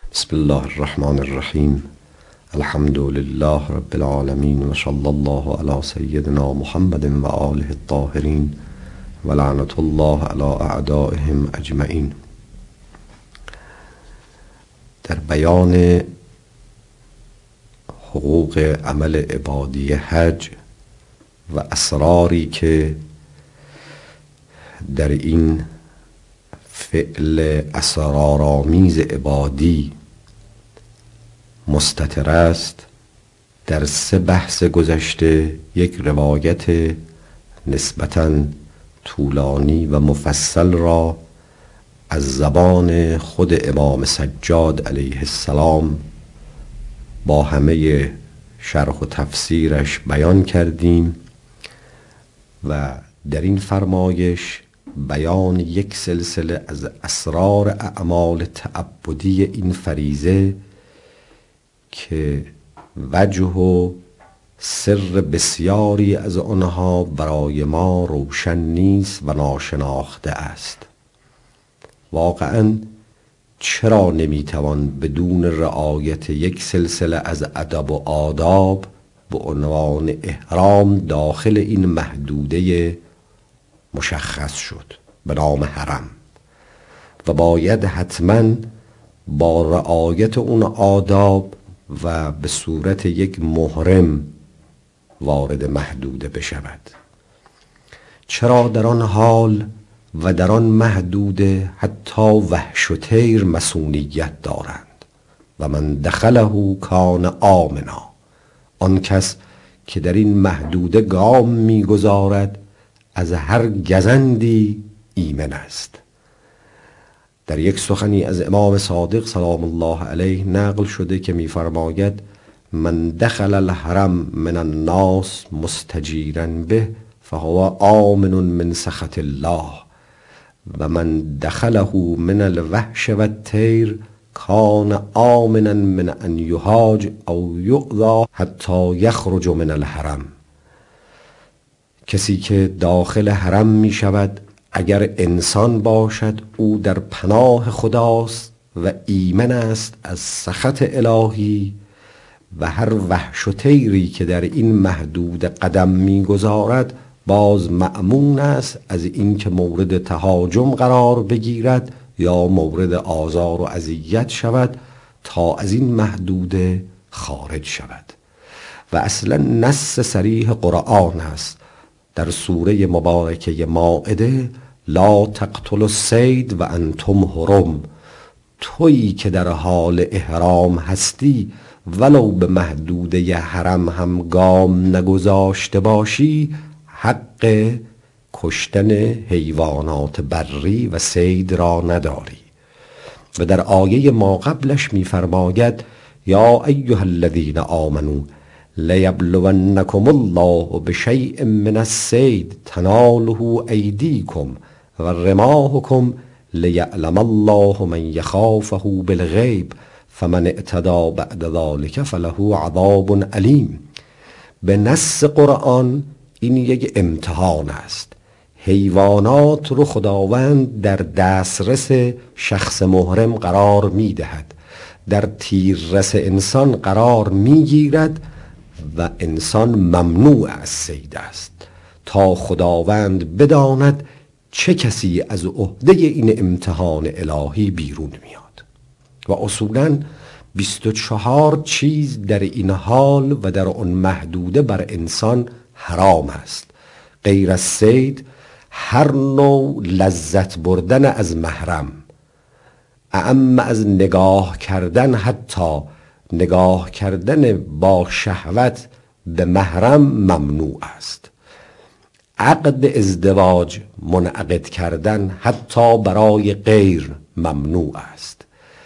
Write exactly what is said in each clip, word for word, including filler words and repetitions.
بسم الله الرحمن الرحیم. الحمد لله رب العالمین و صلی الله علی سیدنا محمد و آله الطاهرین و لعنت الله علی اعدائهم اجمعین. در بیان حقوق عمل عبادی حج و اسراری که در این فعل اسرارآمیز عبادی مستتر است، در سه بحث گذشته یک روایت نسبتاً طولانی و مفصل را از زبان خود امام سجاد علیه السلام با همه شرح و تفسیرش بیان کردیم و در این فرمایش بیان یک سلسله از اسرار اعمال تعبدی این فریضه که وجه و سر بسیاری از آنها برای ما روشن نیست و ناشناخته است. واقعاً چرا نمیتوان بدون رعایت یک سلسله از ادب و آداب به عنوان احرام داخل این محدوده مشخص شد به نام حرم و باید حتما با رعایت اون آداب و به صورت یک محرم وارد محدوده بشود؟ چرا در آن حال و در آن محدوده حتی وحش و طیر مسئولیت دارند؟ و من دخله کان آمنا، آن کس که در این محدوده گام میگذارد از هر گزندی ایمن است. در یک سخنی از امام صادق سلام الله علیه نقل شده که می‌فرماید من دخل الحرم من الناس مستجیرا به فهو آمن من سخط الله و من دخله من الوحش و الطیر کان آمنا من ان یهاج او یؤذی حتی یخرج من الحرم. کسی که داخل حرم می شود اگر انسان باشد او در پناه خداست و ایمن است از سخط الهی و هر وحش و طیری که در این محدود قدم می گذارد باز مأمون است از اینکه مورد تهاجم قرار بگیرد یا مورد آزار و اذیت شود تا از این محدوده خارج شود. و اصلا نص صریح قرآن است در سوره مبارکه مائده لا تقتلوا الصید و انتم حرم، تویی که در حال احرام هستی ولو به محدوده حرم هم گام نگذاشته باشی حق کشتن حیوانات بری و صید را نداری. و در آیه ما قبلش می‌فرماید یا ایها الذین آمنوا لیبلونکم الله بشیء من الصید تناله ایدیکم و رماحکم لیعلم الله من یخافه بالغیب فمن اعتدی بعد ذلک فله عذاب علیم. به نص قرآن این یک امتحان است. حیوانات رو خداوند در دسترس شخص محرم قرار می دهد، در تیررس انسان قرار می گیرد و انسان ممنوع از صید است تا خداوند بداند چه کسی از عهده این امتحان الهی بیرون میاد. و اصولاً بیست و چهار چیز در این حال و در آن محدوده بر انسان حرام است. غیر از صید هر نوع لذت بردن از محرم، اعم از نگاه کردن، حتی نگاه کردن با شهوت به محرم ممنوع است. عقد ازدواج منعقد کردن حتی برای غیر ممنوع است.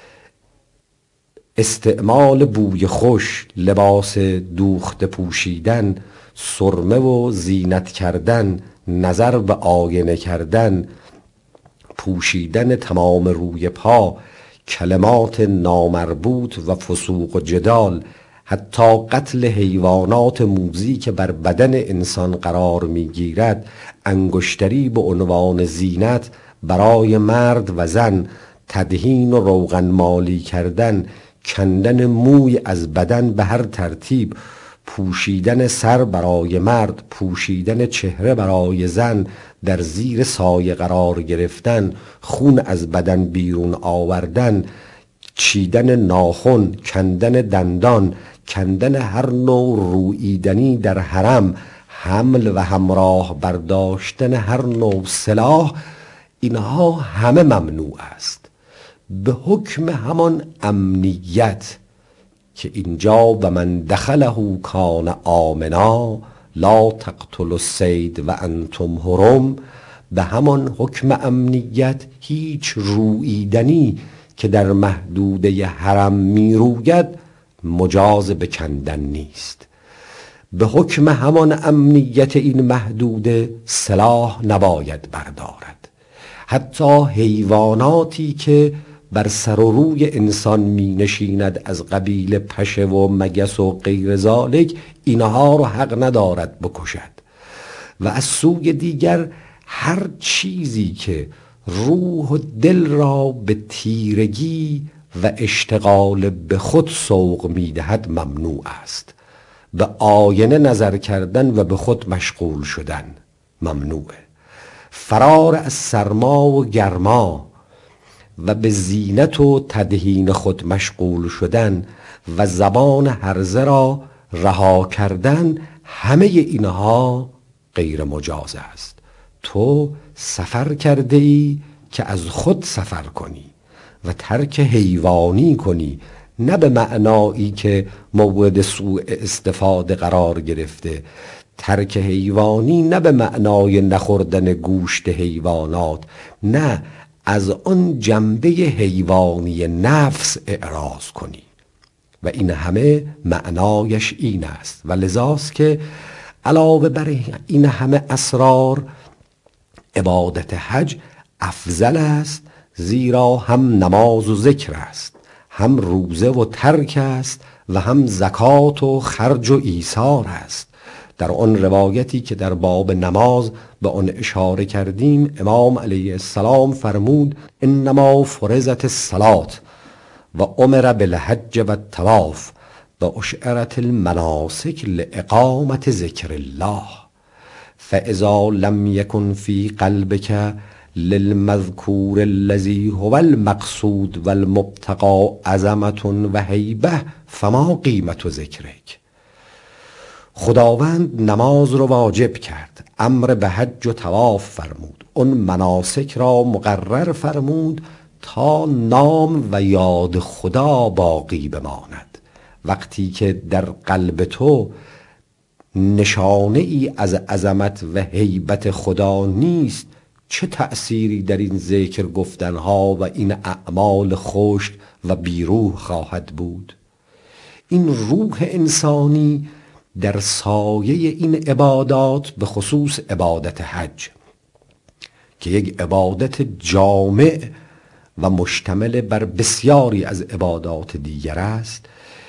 استعمال بوی خوش، لباس دوخته پوشیدن، سرمه و زینت کردن، نظر به آینه کردن، پوشیدن تمام روی پا، کلمات نامربوط و فسوق و جدال، حتی قتل حیوانات موذی که بر بدن انسان قرار میگیرد، انگشتری به عنوان زینت برای مرد و زن، تدهین و روغن مالی کردن، کندن موی از بدن به هر ترتیب، پوشیدن سر برای مرد، پوشیدن چهره برای زن، در زیر سایه قرار گرفتن، خون از بدن بیرون آوردن، چیدن ناخن، کندن دندان، کندن هر نوع روییدنی در حرم، حمل و همراه برداشتن هر نوع سلاح، اینها همه ممنوع است به حکم همان امنیت که اینجا و من دخله کان آمنا لا تقتلوا الصید و انتم حرم. به همان حکم امنیت هیچ روییدنی که در محدوده حرم می روید مجاز به کندن نیست. به حکم همان امنیت این محدوده سلاح نباید بردارد. حتی حیواناتی که بر سر و روی انسان می نشیند از قبیل پشه و مگس و غیر ذالک، اینها رو حق ندارد بکشد. و از سوی دیگر هر چیزی که روح و دل را به تیرگی و اشتغال به خود سوق می دهد ممنوع است. به آینه نظر کردن و به خود مشغول شدن ممنوعه. فرار از سرما و گرما و به زینت و تدهین خود مشغول شدن و زبان هرزه را رها کردن، همه اینها غیر مجاز است. تو سفر کرده ای که از خود سفر کنی و ترک حیوانی کنی، نه به معنایی که مورد سوء استفاده قرار گرفته. ترک حیوانی نه به معنای نخوردن گوشت حیوانات، نه، از آن جنبه حیوانی نفس اعراض کنی. و این همه معنایش این است. و لذاست که علاوه بر این همه اسرار، عبادت حج افضل است، زیرا هم نماز و ذکر است، هم روزه و ترک است و هم زکات و خرج و ایثار است. در آن روایتی که در باب نماز به آن اشاره کردیم، امام علیه السلام فرمود انما فرضت الصلاة و امر بالحج و الطواف و اشعرت المناسک لاقامت ذکر الله فاذا لم یکن فی قلبک للمذکور الذی هو المقصود و المبتغى عظمة و هیبة فما قیمت ذکرک. خداوند نماز رو واجب کرد، امر به حج و طواف فرمود، اون مناسک را مقرر فرمود تا نام و یاد خدا باقی بماند. وقتی که در قلب تو نشانه ای از عظمت و هیبت خدا نیست، چه تأثیری در این ذکر گفتنها و این اعمال خشک و بیروح خواهد بود؟ این روح انسانی در سایه این عبادات، به خصوص عبادت حج که یک عبادت جامع و مشتمل بر بسیاری از عبادات دیگر است،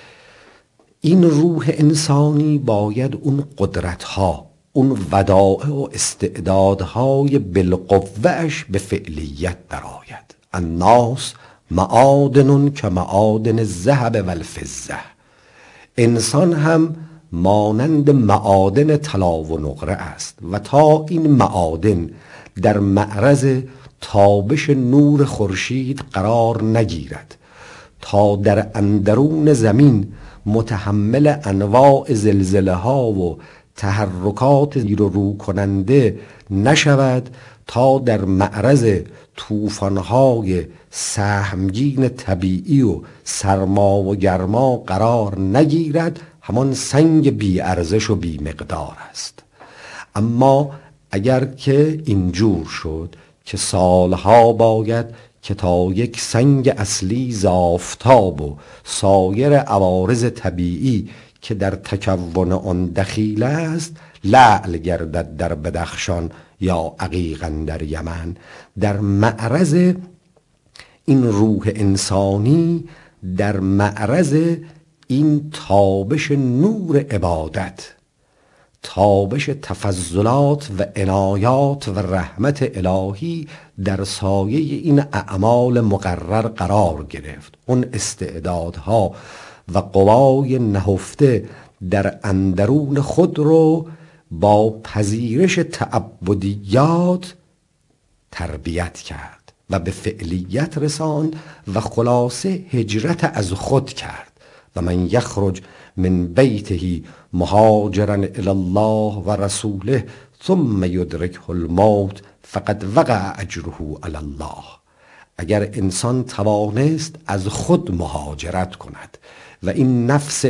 این روح انسانی باید اون قدرتها، اون ودائع و استعدادهای بالقوهش به فعلیت درآید. الناس معادن که معادن الذهب و الفضه. انسان هم مانند معادن طلا و نقره است و تا این معادن در معرض تابش نور خورشید قرار نگیرد، تا در اندرون زمین متحمل انواع زلزله ها و تحرکات زیر و رو کننده نشود، تا در معرض طوفان‌های سهمگین طبیعی و سرما و گرما قرار نگیرد، همان سنگ بی ارزش و بی مقدار است. اما اگر که اینجور شد که سالها باید که تا یک سنگ اصلی ز آفتاب و سایر عوارض طبیعی که در تکون آن دخیل است لعل گردد در بدخشان یا عقیق در یمن، در معرض این روح انسانی، در معرض این تابش نور عبادت، تابش تفضلات و عنایات و رحمت الهی در سایه این اعمال مقرر قرار گرفت. اون استعدادها و قوای نهفته در اندرون خود رو با پذیرش تعبدیات تربیت کرد و به فعلیت رساند و خلاصه هجرت از خود کرد. و من یخرج من بیته مهاجرا الی الله و رسوله ثم یدرکه الموت فقد وقع اجره علی الله. اگر انسان توانست از خود مهاجرت کند و این نفس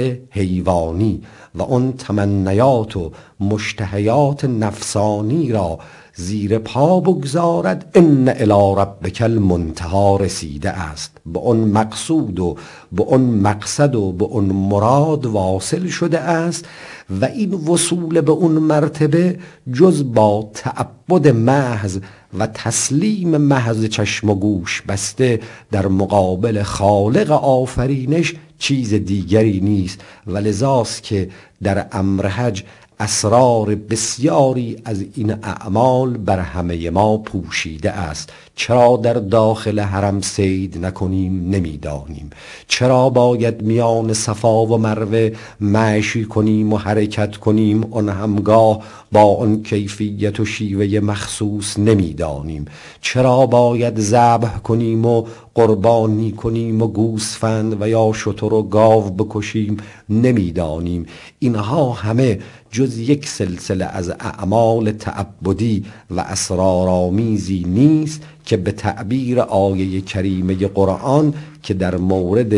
حیوانی و اون تمنیات و مشتهیات نفسانی را زیر پا بگذارد، ان الی ربک المنتهی رسیده است، به اون مقصود و به اون مقصد و به اون مراد واصل شده است. و این وصول به اون مرتبه جز با تعبد محض و تسلیم محض چشم و گوش بسته در مقابل خالق آفرینش چیز دیگری نیست. و لذاست که در امر حج اسرار بسیاری از این اعمال بر همه ما پوشیده است. چرا در داخل حرم صید نکنیم نمیدانیم. چرا باید میان صفا و مروه مشی کنیم و حرکت کنیم، آن همگاه با آن کیفیت و شیوه مخصوص نمیدانیم. چرا باید ذبح کنیم و قربانی کنیم و گوسفند و یا شتر و گاو بکشیم نمیدانیم. اینها همه جز یک سلسله از اعمال تعبدی و اسرارآمیزی نیست که به تعبیر آیه کریمه قرآن که در مورد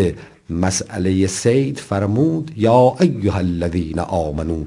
مسئله صید فرمود یا ایها الذین آمنوا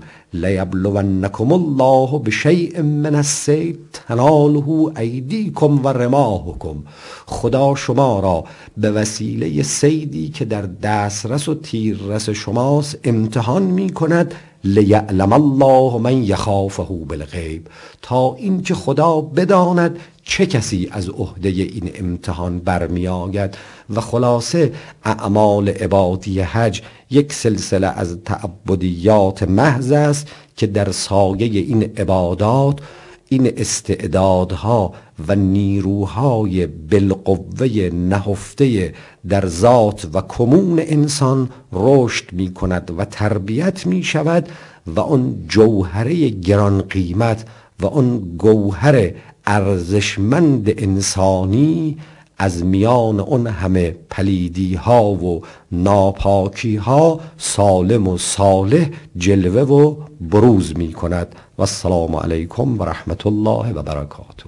لیبلونکم الله بشیء من الصید تناله ایدیکم و رماحکم. خدا شما را به وسیله صیدی که در دسترس و تیررس شماست امتحان می کند، لیعلم الله من یخافه بالغیب، تا اینکه خدا بداند چه کسی از عهده این امتحان برمی آید. و خلاصه اعمال عبادی حج یک سلسله از تعبدیات محض است که در سایه این عبادات این استعدادها و نیروهای بالقوه نهفته در ذات و کمون انسان رشد می کند و تربیت می شود و آن جوهره گران قیمت و آن گوهر ارزشمند انسانی از میان اون همه پلیدی ها و ناپاکی ها سالم و صالح جلوه و بروز می کند. و السلام علیکم و رحمت الله و برکاته.